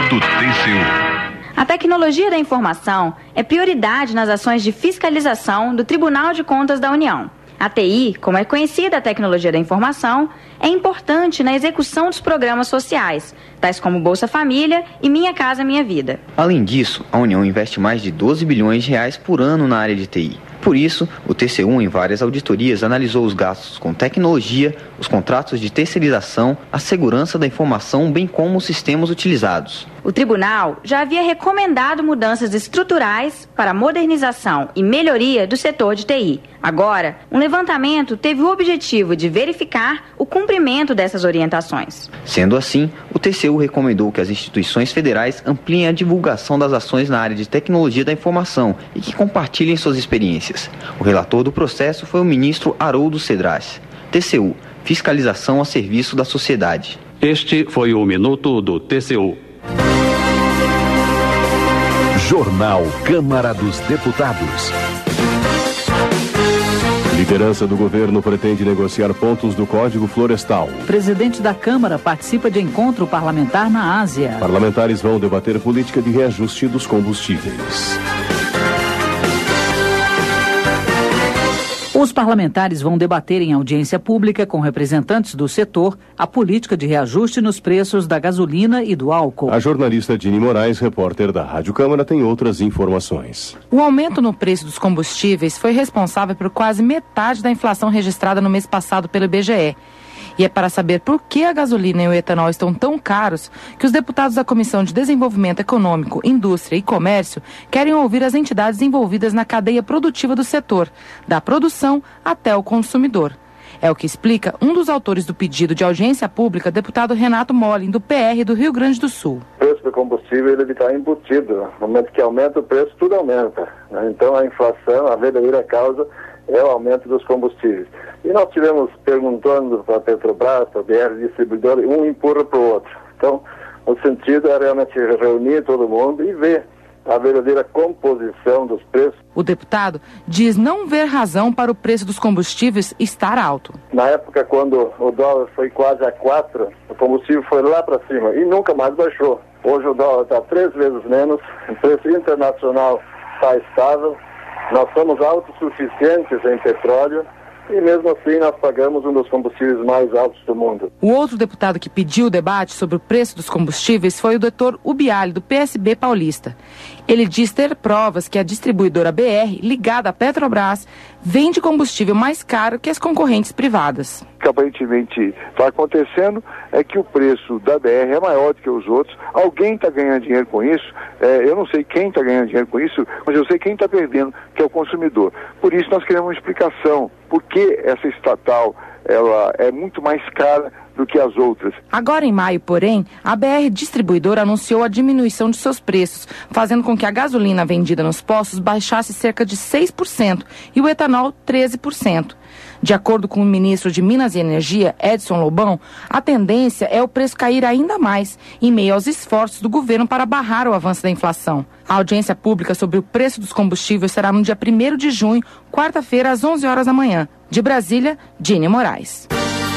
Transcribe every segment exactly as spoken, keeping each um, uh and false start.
do T C U. A tecnologia da informação é prioridade nas ações de fiscalização do Tribunal de Contas da União. A T I, como é conhecida a tecnologia da informação, é importante na execução dos programas sociais, tais como Bolsa Família e Minha Casa Minha Vida. Além disso, a União investe mais de doze bilhões de reais por ano na área de T I. Por isso, o T C U, em várias auditorias, analisou os gastos com tecnologia, os contratos de terceirização, a segurança da informação, bem como os sistemas utilizados. O tribunal já havia recomendado mudanças estruturais para a modernização e melhoria do setor de T I. Agora, um levantamento teve o objetivo de verificar o cumprimento dessas orientações. Sendo assim, o T C U recomendou que as instituições federais ampliem a divulgação das ações na área de tecnologia da informação e que compartilhem suas experiências. O relator do processo foi o ministro Haroldo Cedras. T C U, fiscalização a serviço da sociedade. Este foi o Minuto do T C U. Jornal Câmara dos Deputados. Liderança do governo pretende negociar pontos do Código Florestal. Presidente da Câmara participa de encontro parlamentar na Ásia. Parlamentares vão debater política de reajuste dos combustíveis. Os parlamentares vão debater em audiência pública com representantes do setor a política de reajuste nos preços da gasolina e do álcool. A jornalista Dini Moraes, repórter da Rádio Câmara, tem outras informações. O aumento no preço dos combustíveis foi responsável por quase metade da inflação registrada no mês passado pelo I B G E. E é para saber por que a gasolina e o etanol estão tão caros que os deputados da Comissão de Desenvolvimento Econômico, Indústria e Comércio querem ouvir as entidades envolvidas na cadeia produtiva do setor, da produção até o consumidor. É o que explica um dos autores do pedido de audiência pública, deputado Renato Molin, do P R do Rio Grande do Sul. O preço do combustível ele está embutido. No momento que aumenta o preço, tudo aumenta. Então a inflação, a verdadeira causa, é o aumento dos combustíveis. E nós tivemos perguntando para a Petrobras, para a B R Distribuidora, um empurra para o outro. Então, o sentido é realmente reunir todo mundo e ver a verdadeira composição dos preços. O deputado diz não ver razão para o preço dos combustíveis estar alto. Na época, quando o dólar foi quase a quatro, o combustível foi lá para cima e nunca mais baixou. Hoje o dólar está três vezes menos, o preço internacional está estável, nós somos autossuficientes em petróleo e mesmo assim nós pagamos um dos combustíveis mais altos do mundo. O outro deputado que pediu o debate sobre o preço dos combustíveis foi o doutor Ubiali, do P S B paulista. Ele diz ter provas que a distribuidora B R, ligada à Petrobras, vende combustível mais caro que as concorrentes privadas. O que aparentemente está acontecendo é que o preço da B R é maior do que os outros. Alguém está ganhando dinheiro com isso. É, eu não sei quem está ganhando dinheiro com isso, mas eu sei quem está perdendo, que é o consumidor. Por isso nós queremos uma explicação. Por que essa estatal ela é muito mais cara do que as outras? Agora em maio, porém, a B R Distribuidora anunciou a diminuição de seus preços, fazendo com que a gasolina vendida nos postos baixasse cerca de seis por cento e o etanol treze por cento. De acordo com o ministro de Minas e Energia, Edson Lobão, a tendência é o preço cair ainda mais, em meio aos esforços do governo para barrar o avanço da inflação. A audiência pública sobre o preço dos combustíveis será no dia primeiro de junho, quarta-feira, às onze horas da manhã. De Brasília, Dini Moraes.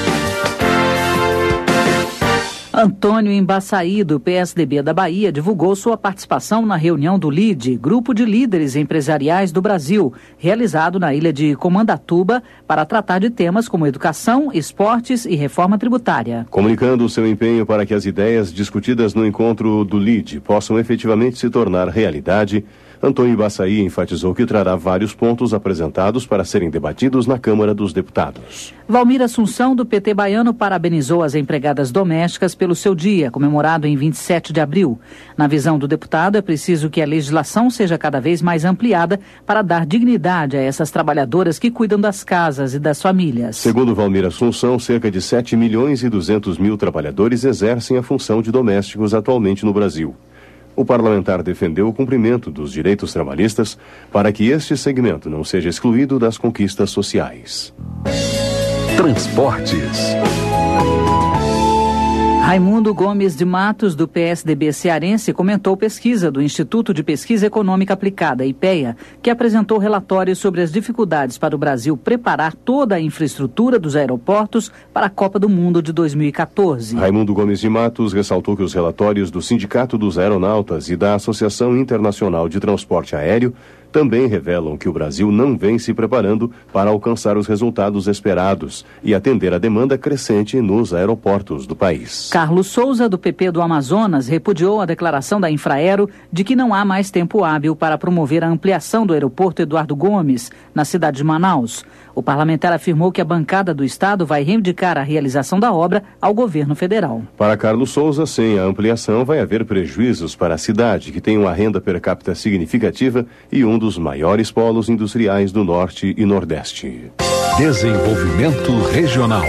Antônio Embaçaí, do P S D B da Bahia, divulgou sua participação na reunião do L I D, Grupo de Líderes Empresariais do Brasil, realizado na ilha de Comandatuba, para tratar de temas como educação, esportes e reforma tributária. Comunicando o seu empenho para que as ideias discutidas no encontro do L I D possam efetivamente se tornar realidade, Antônio Embaçaí enfatizou que trará vários pontos apresentados para serem debatidos na Câmara dos Deputados. Valmir Assunção, do P T baiano, parabenizou as empregadas domésticas pelo seu dia, comemorado em vinte e sete de abril. Na visão do deputado, é preciso que a legislação seja cada vez mais ampliada para dar dignidade a essas trabalhadoras que cuidam das casas e das famílias. Segundo Valmir Assunção, cerca de sete milhões e duzentos mil trabalhadores exercem a função de domésticos atualmente no Brasil. O parlamentar defendeu o cumprimento dos direitos trabalhistas para que este segmento não seja excluído das conquistas sociais. Transportes. Raimundo Gomes de Matos, do P S D B cearense, comentou pesquisa do Instituto de Pesquisa Econômica Aplicada, IPEA, que apresentou relatórios sobre as dificuldades para o Brasil preparar toda a infraestrutura dos aeroportos para a Copa do Mundo de dois mil e quatorze. Raimundo Gomes de Matos ressaltou que os relatórios do Sindicato dos Aeronautas e da Associação Internacional de Transporte Aéreo também revelam que o Brasil não vem se preparando para alcançar os resultados esperados e atender a demanda crescente nos aeroportos do país. Carlos Souza, do P P do Amazonas, repudiou a declaração da Infraero de que não há mais tempo hábil para promover a ampliação do aeroporto Eduardo Gomes, na cidade de Manaus. O parlamentar afirmou que a bancada do Estado vai reivindicar a realização da obra ao governo federal. Para Carlos Souza, sem a ampliação vai haver prejuízos para a cidade, que tem uma renda per capita significativa e um dos maiores polos industriais do Norte e Nordeste. Desenvolvimento Regional.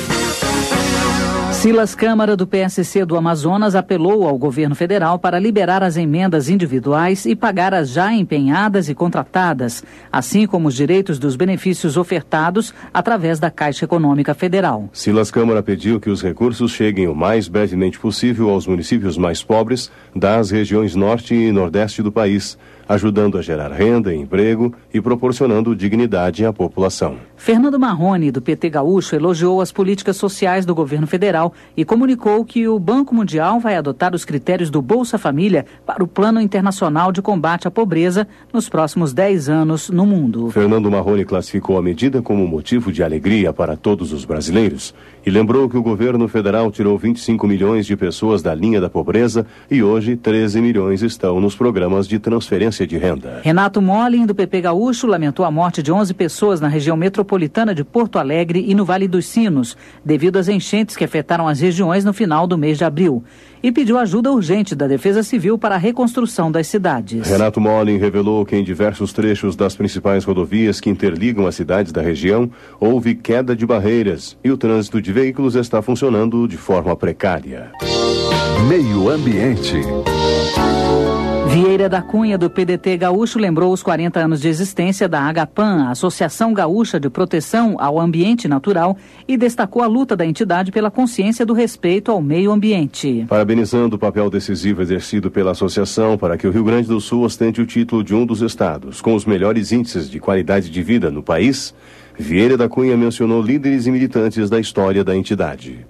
Silas Câmara, do P S C do Amazonas, apelou ao governo federal para liberar as emendas individuais e pagar as já empenhadas e contratadas, assim como os direitos dos benefícios ofertados através da Caixa Econômica Federal. Silas Câmara pediu que os recursos cheguem o mais brevemente possível aos municípios mais pobres das regiões norte e nordeste do país, ajudando a gerar renda e emprego e proporcionando dignidade à população. Fernando Marrone, do P T Gaúcho, elogiou as políticas sociais do governo federal e comunicou que o Banco Mundial vai adotar os critérios do Bolsa Família para o Plano Internacional de Combate à Pobreza nos próximos dez anos no mundo. Fernando Marrone classificou a medida como motivo de alegria para todos os brasileiros e lembrou que o governo federal tirou vinte e cinco milhões de pessoas da linha da pobreza e hoje treze milhões estão nos programas de transferência de renda. Renato Molin, do P P Gaúcho, lamentou a morte de onze pessoas na região metropolitana de Porto Alegre e no Vale dos Sinos, devido às enchentes que afetaram as regiões no final do mês de abril, e pediu ajuda urgente da Defesa Civil para a reconstrução das cidades. Renato Molin revelou que em diversos trechos das principais rodovias que interligam as cidades da região houve queda de barreiras e o trânsito de veículos está funcionando de forma precária. Meio Ambiente. Vieira da Cunha, do P D T Gaúcho, lembrou os quarenta anos de existência da AGAPAN, a Associação Gaúcha de Proteção ao Ambiente Natural, e destacou a luta da entidade pela consciência do respeito ao meio ambiente. Parabenizando o papel decisivo exercido pela associação para que o Rio Grande do Sul ostente o título de um dos estados com os melhores índices de qualidade de vida no país, Vieira da Cunha mencionou líderes e militantes da história da entidade.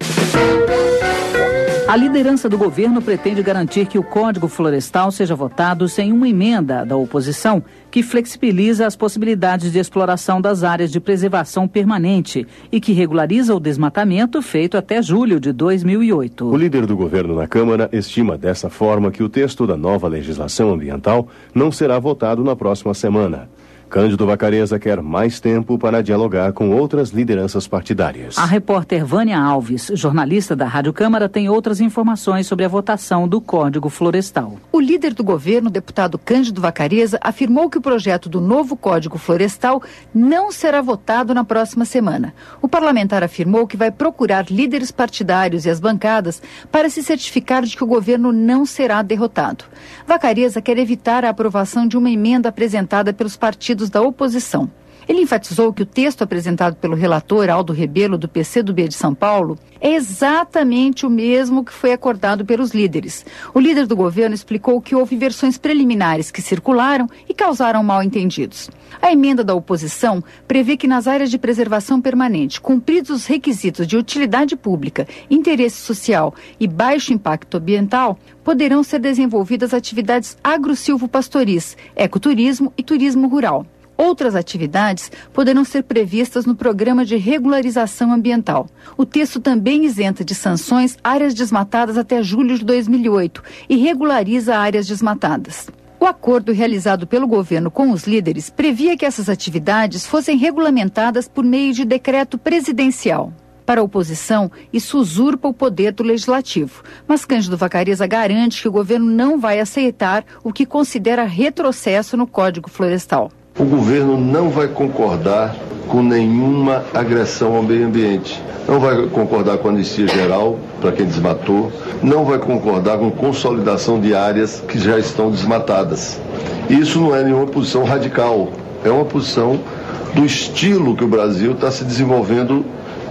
A liderança do governo pretende garantir que o Código Florestal seja votado sem uma emenda da oposição que flexibiliza as possibilidades de exploração das áreas de preservação permanente e que regulariza o desmatamento feito até julho de dois mil e oito. O líder do governo na Câmara estima dessa forma que o texto da nova legislação ambiental não será votado na próxima semana. Cândido Vacareza quer mais tempo para dialogar com outras lideranças partidárias. A repórter Vânia Alves, jornalista da Rádio Câmara, tem outras informações sobre a votação do Código Florestal. O líder do governo, deputado Cândido Vacareza, afirmou que o projeto do novo Código Florestal não será votado na próxima semana. O parlamentar afirmou que vai procurar líderes partidários e as bancadas para se certificar de que o governo não será derrotado. Vacareza quer evitar a aprovação de uma emenda apresentada pelos partidos da oposição. Ele enfatizou que o texto apresentado pelo relator Aldo Rebelo, do P C do B de São Paulo, é exatamente o mesmo que foi acordado pelos líderes. O líder do governo explicou que houve versões preliminares que circularam e causaram mal-entendidos. A emenda da oposição prevê que nas áreas de preservação permanente, cumpridos os requisitos de utilidade pública, interesse social e baixo impacto ambiental, poderão ser desenvolvidas atividades agro-silvopastoris, ecoturismo e turismo rural. Outras atividades poderão ser previstas no Programa de Regularização Ambiental. O texto também isenta de sanções áreas desmatadas até julho de dois mil e oito e regulariza áreas desmatadas. O acordo realizado pelo governo com os líderes previa que essas atividades fossem regulamentadas por meio de decreto presidencial. Para a oposição, isso usurpa o poder do legislativo. Mas Cândido Vacareza garante que o governo não vai aceitar o que considera retrocesso no Código Florestal. O governo não vai concordar com nenhuma agressão ao meio ambiente. Não vai concordar com a anistia geral para quem desmatou. Não vai concordar com consolidação de áreas que já estão desmatadas. Isso não é nenhuma posição radical. É uma posição do estilo que o Brasil está se desenvolvendo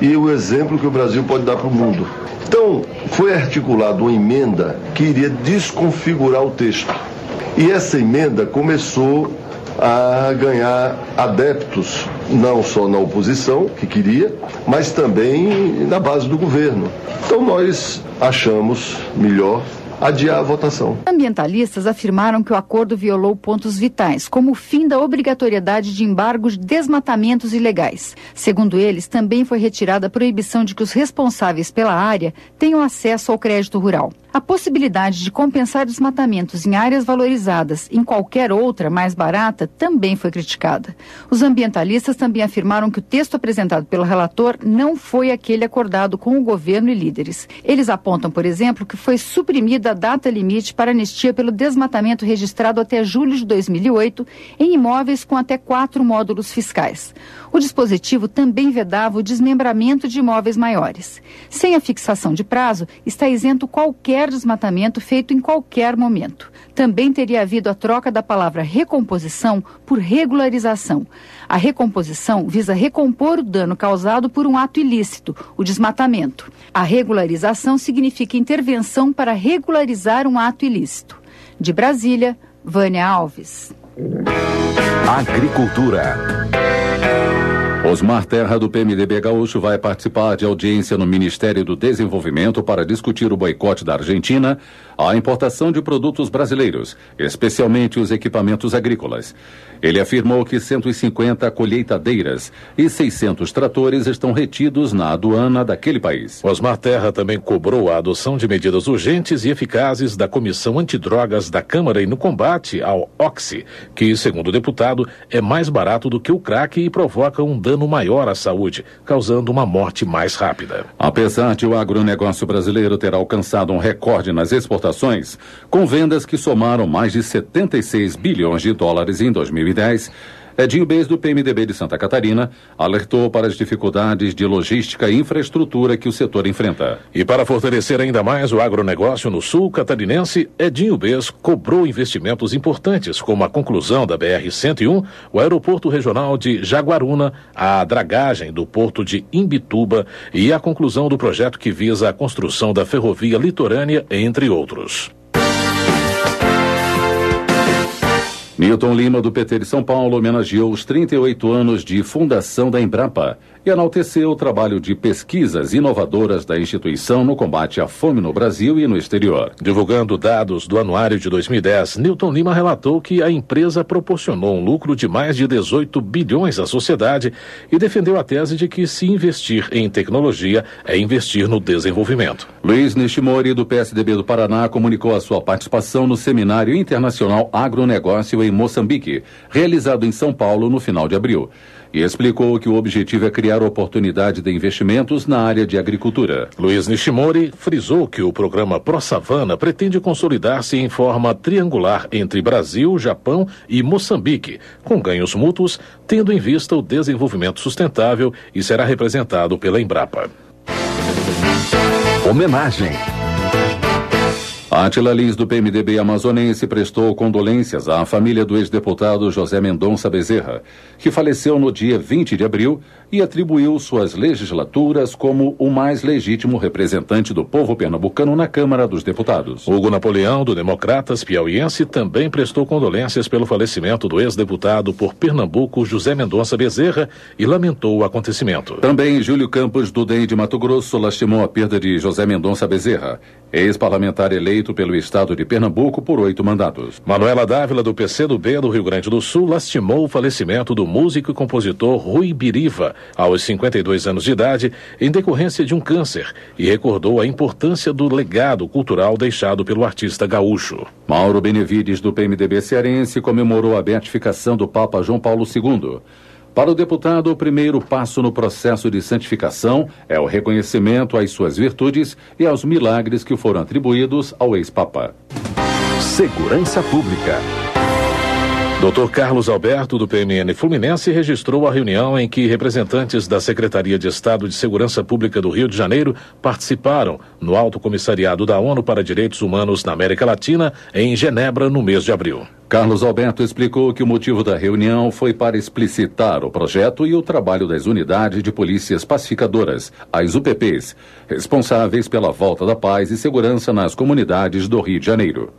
e o exemplo que o Brasil pode dar para o mundo. Então, foi articulada uma emenda que iria desconfigurar o texto. E essa emenda começou a ganhar adeptos, não só na oposição, que queria, mas também na base do governo. Então nós achamos melhor adiar a votação. Ambientalistas afirmaram que o acordo violou pontos vitais, como o fim da obrigatoriedade de embargos de desmatamentos ilegais. Segundo eles, também foi retirada a proibição de que os responsáveis pela área tenham acesso ao crédito rural. A possibilidade de compensar desmatamentos em áreas valorizadas em qualquer outra mais barata também foi criticada. Os ambientalistas também afirmaram que o texto apresentado pelo relator não foi aquele acordado com o governo e líderes. Eles apontam, por exemplo, que foi suprimida a data limite para anistia pelo desmatamento registrado até julho de dois mil e oito em imóveis com até quatro módulos fiscais. O dispositivo também vedava o desmembramento de imóveis maiores. Sem a fixação de prazo, está isento qualquer desmatamento feito em qualquer momento. Também teria havido a troca da palavra recomposição por regularização. A recomposição visa recompor o dano causado por um ato ilícito, o desmatamento. A regularização significa intervenção para regularizar um ato ilícito. De Brasília, Vânia Alves. Agricultura. Osmar Terra, do P M D B Gaúcho, vai participar de audiência no Ministério do Desenvolvimento para discutir o boicote da Argentina à importação de produtos brasileiros, especialmente os equipamentos agrícolas. Ele afirmou que cento e cinquenta colheitadeiras e seiscentos tratores estão retidos na aduana daquele país. Osmar Terra também cobrou a adoção de medidas urgentes e eficazes da Comissão Antidrogas da Câmara e no combate ao Oxy, que, segundo o deputado, é mais barato do que o crack e provoca um dano maior à saúde, causando uma morte mais rápida. Apesar de o agronegócio brasileiro ter alcançado um recorde nas exportações, com vendas que somaram mais de setenta e seis bilhões de dólares em dois mil e dez, Edinho Bez, do P M D B de Santa Catarina, alertou para as dificuldades de logística e infraestrutura que o setor enfrenta. E para fortalecer ainda mais o agronegócio no sul catarinense, Edinho Bez cobrou investimentos importantes, como a conclusão da B R cento e um, o aeroporto regional de Jaguaruna, a dragagem do porto de Imbituba e a conclusão do projeto que visa a construção da ferrovia litorânea, entre outros. Newton Lima, do P T de São Paulo, homenageou os trinta e oito anos de fundação da Embrapa e enalteceu o trabalho de pesquisas inovadoras da instituição no combate à fome no Brasil e no exterior. Divulgando dados do anuário de dois mil e dez, Newton Lima relatou que a empresa proporcionou um lucro de mais de dezoito bilhões à sociedade e defendeu a tese de que se investir em tecnologia é investir no desenvolvimento. Luiz Nishimori, do P S D B do Paraná, comunicou a sua participação no Seminário Internacional Agronegócio em Moçambique, realizado em São Paulo no final de abril. E explicou que o objetivo é criar oportunidade de investimentos na área de agricultura. Luiz Nishimori frisou que o programa ProSavana pretende consolidar-se em forma triangular entre Brasil, Japão e Moçambique, com ganhos mútuos, tendo em vista o desenvolvimento sustentável, e será representado pela Embrapa. Homenagem. Átila Lins, do P M D B amazonense, prestou condolências à família do ex-deputado José Mendonça Bezerra, que faleceu no dia vinte de abril e atribuiu suas legislaturas como o mais legítimo representante do povo pernambucano na Câmara dos Deputados. Hugo Napoleão, do Democratas piauiense, também prestou condolências pelo falecimento do ex-deputado por Pernambuco José Mendonça Bezerra e lamentou o acontecimento. Também Júlio Campos, do D E M de Mato Grosso, lastimou a perda de José Mendonça Bezerra, ex-parlamentar eleito pelo estado de Pernambuco por oito mandatos. Manuela Dávila, do P C do B do Rio Grande do Sul, lastimou o falecimento do músico e compositor Rui Biriva, aos cinquenta e dois anos de idade, em decorrência de um câncer, e recordou a importância do legado cultural deixado pelo artista gaúcho. Mauro Benevides, do P M D B cearense, comemorou a beatificação do Papa João Paulo segundo. Para o deputado, o primeiro passo no processo de santificação é o reconhecimento às suas virtudes e aos milagres que foram atribuídos ao ex-papa. Segurança Pública. doutor Carlos Alberto, do P M N Fluminense, registrou a reunião em que representantes da Secretaria de Estado de Segurança Pública do Rio de Janeiro participaram no Alto Comissariado da ONU para Direitos Humanos na América Latina, em Genebra, no mês de abril. Carlos Alberto explicou que o motivo da reunião foi para explicitar o projeto e o trabalho das unidades de polícias pacificadoras, as U P Ps, responsáveis pela volta da paz e segurança nas comunidades do Rio de Janeiro.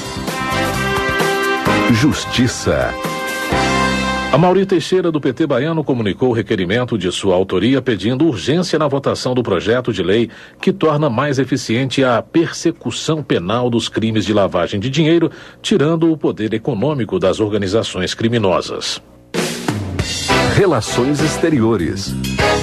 Justiça. Amaury Teixeira, do P T baiano, comunicou o requerimento de sua autoria pedindo urgência na votação do projeto de lei que torna mais eficiente a persecução penal dos crimes de lavagem de dinheiro, tirando o poder econômico das organizações criminosas. Relações Exteriores.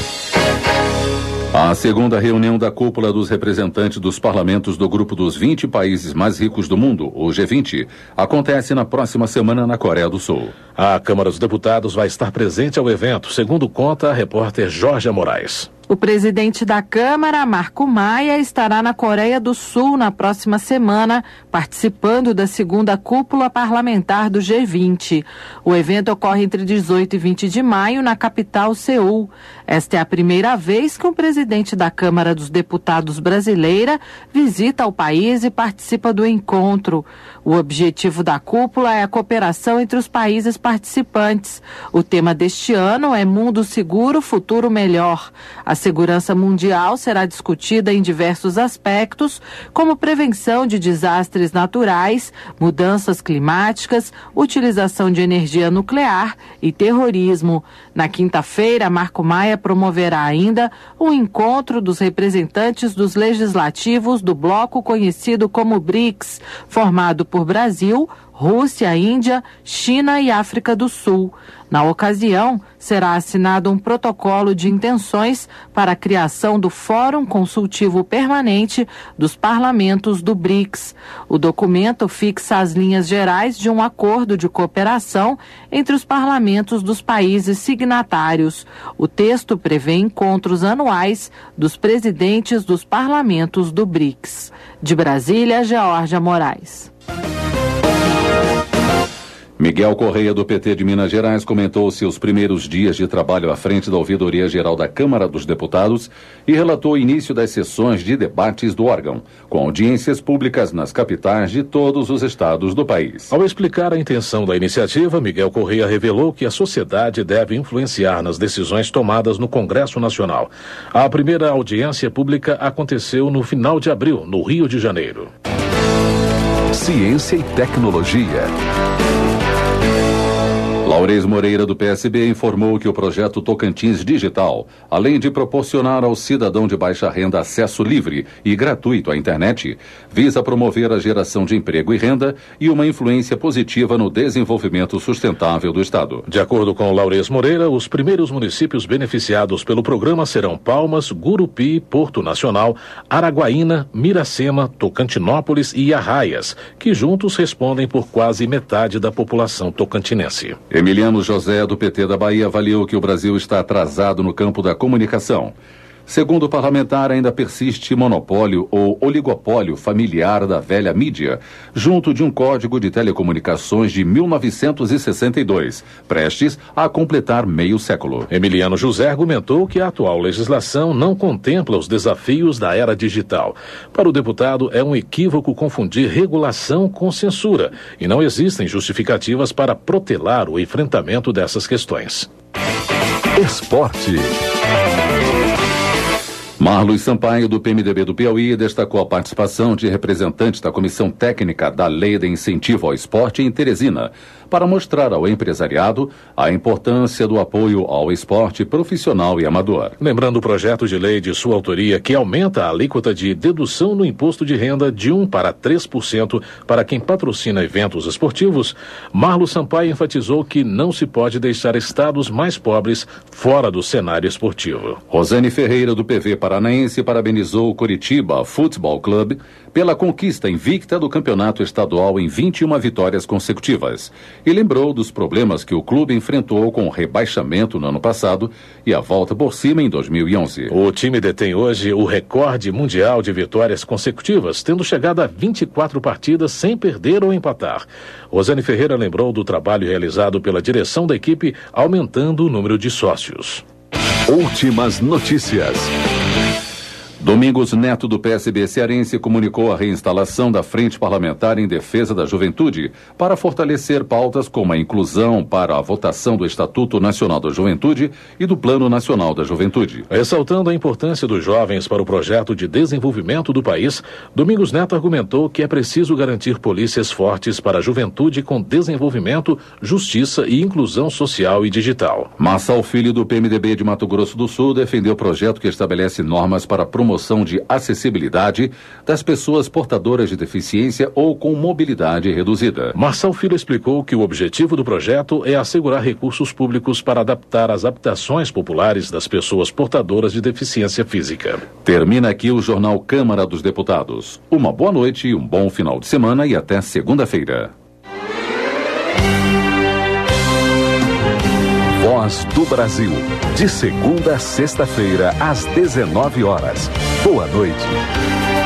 A segunda reunião da cúpula dos representantes dos parlamentos do grupo dos vinte países mais ricos do mundo, o G vinte, acontece na próxima semana na Coreia do Sul. A Câmara dos Deputados vai estar presente ao evento, segundo conta a repórter Jorge Moraes. O presidente da Câmara, Marco Maia, estará na Coreia do Sul na próxima semana, participando da segunda cúpula parlamentar do G vinte. O evento ocorre entre dezoito e vinte de maio na capital, Seul. Esta é a primeira vez que um presidente da Câmara dos Deputados brasileira visita o país e participa do encontro. O objetivo da cúpula é a cooperação entre os países participantes. O tema deste ano é Mundo Seguro, Futuro Melhor. A segurança mundial será discutida em diversos aspectos, como prevenção de desastres naturais, mudanças climáticas, utilização de energia nuclear e terrorismo. Na quinta-feira, Marco Maia promoverá ainda um encontro dos representantes dos legislativos do bloco conhecido como BRICS, formado por Brasil, Rússia, Índia, China e África do Sul. Na ocasião, será assinado um protocolo de intenções para a criação do Fórum Consultivo Permanente dos Parlamentos do BRICS. O documento fixa as linhas gerais de um acordo de cooperação entre os parlamentos dos países signatários. O texto prevê encontros anuais dos presidentes dos parlamentos do BRICS. De Brasília, Geórgia Moraes. Miguel Correia, do P T de Minas Gerais, comentou seus primeiros dias de trabalho à frente da Ouvidoria Geral da Câmara dos Deputados e relatou o início das sessões de debates do órgão, com audiências públicas nas capitais de todos os estados do país. Ao explicar a intenção da iniciativa, Miguel Correia revelou que a sociedade deve influenciar nas decisões tomadas no Congresso Nacional. A primeira audiência pública aconteceu no final de abril, no Rio de Janeiro. Ciência e tecnologia. Laurez Moreira, do P S B, informou que o projeto Tocantins Digital, além de proporcionar ao cidadão de baixa renda acesso livre e gratuito à internet, visa promover a geração de emprego e renda e uma influência positiva no desenvolvimento sustentável do Estado. De acordo com Laurez Moreira, os primeiros municípios beneficiados pelo programa serão Palmas, Gurupi, Porto Nacional, Araguaína, Miracema, Tocantinópolis e Arraias, que juntos respondem por quase metade da população tocantinense. Emiliano José, do P T da Bahia, avaliou que o Brasil está atrasado no campo da comunicação. Segundo o parlamentar, ainda persiste monopólio ou oligopólio familiar da velha mídia, junto de um Código de Telecomunicações de mil novecentos e sessenta e dois, prestes a completar meio século. Emiliano José argumentou que a atual legislação não contempla os desafios da era digital. Para o deputado, é um equívoco confundir regulação com censura, e não existem justificativas para protelar o enfrentamento dessas questões. Esporte. Marlos Sampaio, do P M D B do Piauí, destacou a participação de representantes da Comissão Técnica da Lei de Incentivo ao Esporte em Teresina, para mostrar ao empresariado a importância do apoio ao esporte profissional e amador. Lembrando o projeto de lei de sua autoria que aumenta a alíquota de dedução no imposto de renda de um para três por cento para quem patrocina eventos esportivos, Marlos Sampaio enfatizou que não se pode deixar estados mais pobres fora do cenário esportivo. Rosane Ferreira, do P V Paranaense, parabenizou o Coritiba Futebol Clube pela conquista invicta do campeonato estadual em vinte e uma vitórias consecutivas e lembrou dos problemas que o clube enfrentou com o rebaixamento no ano passado e a volta por cima em dois mil e onze. O time detém hoje o recorde mundial de vitórias consecutivas, tendo chegado a vinte e quatro partidas sem perder ou empatar. Rosane Ferreira lembrou do trabalho realizado pela direção da equipe, aumentando o número de sócios. Últimas notícias. Domingos Neto, do P S B cearense, comunicou a reinstalação da Frente Parlamentar em Defesa da Juventude para fortalecer pautas como a inclusão para a votação do Estatuto Nacional da Juventude e do Plano Nacional da Juventude. Ressaltando a importância dos jovens para o projeto de desenvolvimento do país, Domingos Neto argumentou que é preciso garantir polícias fortes para a juventude com desenvolvimento, justiça e inclusão social e digital. Marçal Filho, do P M D B de Mato Grosso do Sul, defendeu o projeto que estabelece normas para a promoção de acessibilidade das pessoas portadoras de deficiência ou com mobilidade reduzida. Marçal Filho explicou que o objetivo do projeto é assegurar recursos públicos para adaptar as habitações populares das pessoas portadoras de deficiência física. Termina aqui o Jornal Câmara dos Deputados. Uma boa noite, um bom final de semana e até segunda-feira. Voz do Brasil, de segunda a sexta-feira, às dezenove horas. Boa noite.